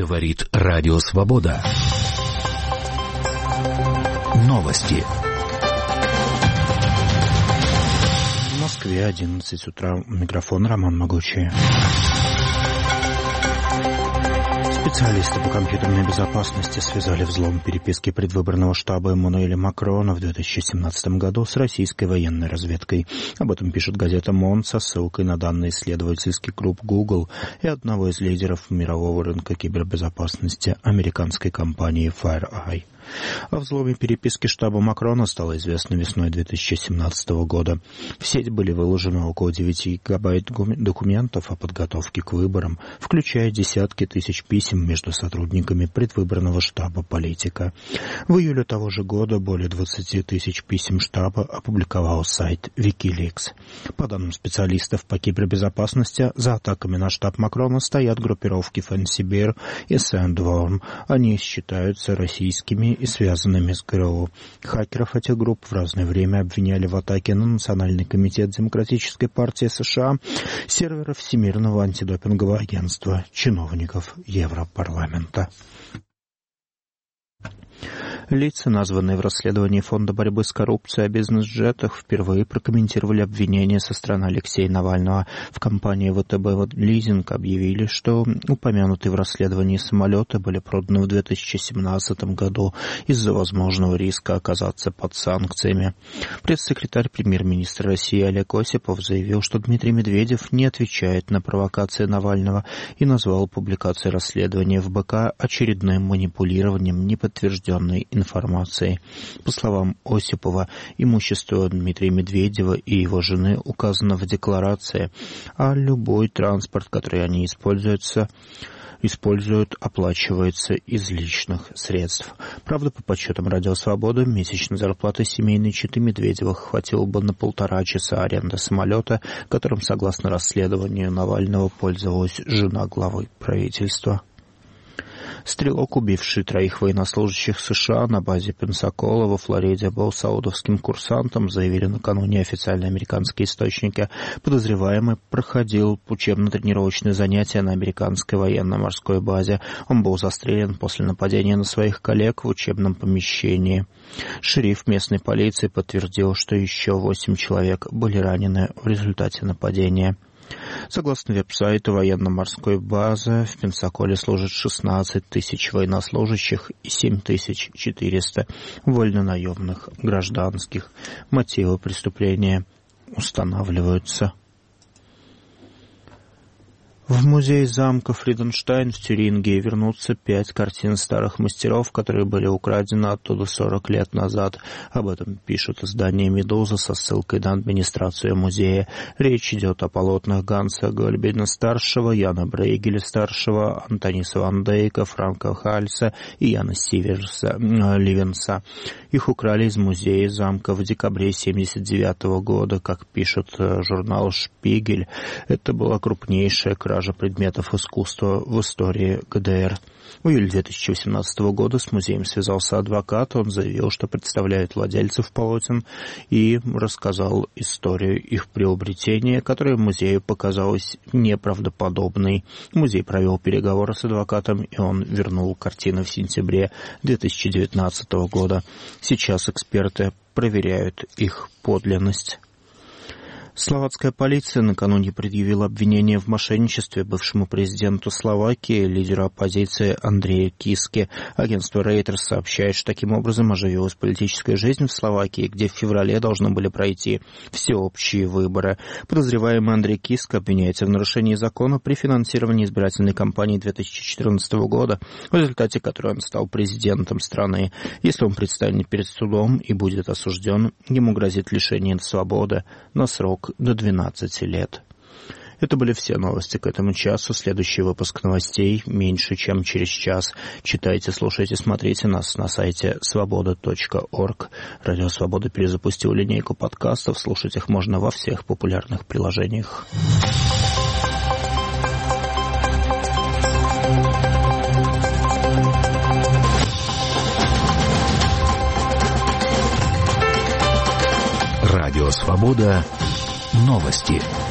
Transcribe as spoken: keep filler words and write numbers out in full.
Говорит Радио Свобода. Новости. В Москве одиннадцать утра. Микрофон Роман Могучий. Специалисты по компьютерной безопасности связали взлом переписки предвыборного штаба Эммануэля Макрона в две тысячи семнадцатом году с российской военной разведкой. Об этом пишет газета «Монд» со ссылкой на данный исследовательский клуб Google и одного из лидеров мирового рынка кибербезопасности американской компании FireEye. О взломе переписки штаба Макрона стало известно весной две тысячи семнадцатого года. В сеть были выложены около девяти гигабайт документов о подготовке к выборам, включая десятки тысяч писем между сотрудниками предвыборного штаба политика. В июле того же года более двадцати тысяч писем штаба опубликовал сайт Wikileaks. По данным специалистов по кибербезопасности, за атаками на штаб Макрона стоят группировки Фансибир и Сэндворм. Они считаются российскими и связанными с ГРУ. Хакеров этих групп в разное время обвиняли в атаке на Национальный комитет Демократической партии США, серверы Всемирного антидопингового агентства, чиновников Европарламента. Лица, названные в расследовании Фонда борьбы с коррупцией о бизнес-джетах, впервые прокомментировали обвинения со стороны Алексея Навального. В компании ВТБ Лизинг объявили, что упомянутые в расследовании самолеты были проданы в две тысячи семнадцатом году из-за возможного риска оказаться под санкциями. Пресс-секретарь премьер-министра России Олег Осипов заявил, что Дмитрий Медведев не отвечает на провокации Навального и назвал публикацию расследования в БК очередным манипулированием неподтвержденной информации. По словам Осипова, имущество Дмитрия Медведева и его жены указано в декларации, а любой транспорт, который они используются, используют, оплачивается из личных средств. Правда, по подсчетам Радио Свобода, месячной зарплаты семейной четы Медведевых хватило бы на полтора часа аренды самолета, которым, согласно расследованию Навального, пользовалась жена главы правительства. Стрелок, убивший троих военнослужащих США на базе Пенсакола во Флориде, был саудовским курсантом, заявили накануне официальные американские источники. Подозреваемый проходил учебно-тренировочные занятия на американской военно-морской базе. Он был застрелен после нападения на своих коллег в учебном помещении. Шериф местной полиции подтвердил, что еще восемь человек были ранены в результате нападения. Согласно веб-сайту военно-морской базы, в Пенсаколе служат шестнадцать тысяч военнослужащих и семь тысяч четыреста вольнонаемных гражданских. Мотивы преступления устанавливаются. В музей замка Фриденштайн в Тюрингии вернутся пять картин старых мастеров, которые были украдены оттуда сорок лет назад. Об этом пишут издание «Медуза» со ссылкой на администрацию музея. Речь идет о полотнах Ганса Гольбина-старшего, Яна Брейгеля-старшего, Антониса Ван Дейка, Франка Хальса и Яна Сиверса, Ливенса. Их украли из музея замка в декабре тысяча девятьсот семьдесят девятого года, как пишет журнал «Шпигель». Это была крупнейшая кража предметов искусства в истории ГДР. В июле две тысячи восемнадцатого года с музеем связался адвокат. Он заявил, что представляет владельцев полотен, и рассказал историю их приобретения, которая музею показалась неправдоподобной. Музей провел переговоры с адвокатом, и он вернул картины в сентябре две тысячи девятнадцатого года. Сейчас эксперты проверяют их подлинность. Словацкая полиция накануне предъявила обвинение в мошенничестве бывшему президенту Словакии, лидеру оппозиции Андрею Киске. Агентство Reuters сообщает, что таким образом оживилась политическая жизнь в Словакии, где в феврале должны были пройти всеобщие выборы. Подозреваемый Андрей Киска обвиняется в нарушении закона при финансировании избирательной кампании две тысячи четырнадцатого года, в результате которой он стал президентом страны. Если он предстанет перед судом и будет осужден, ему грозит лишение свободы на срок до двенадцати лет. Это были все новости к этому часу. Следующий выпуск новостей меньше, чем через час. Читайте, слушайте, смотрите нас на сайте свобода точка орг. Радио Свобода перезапустил линейку подкастов. Слушать их можно во всех популярных приложениях. Радио Свобода. Новости.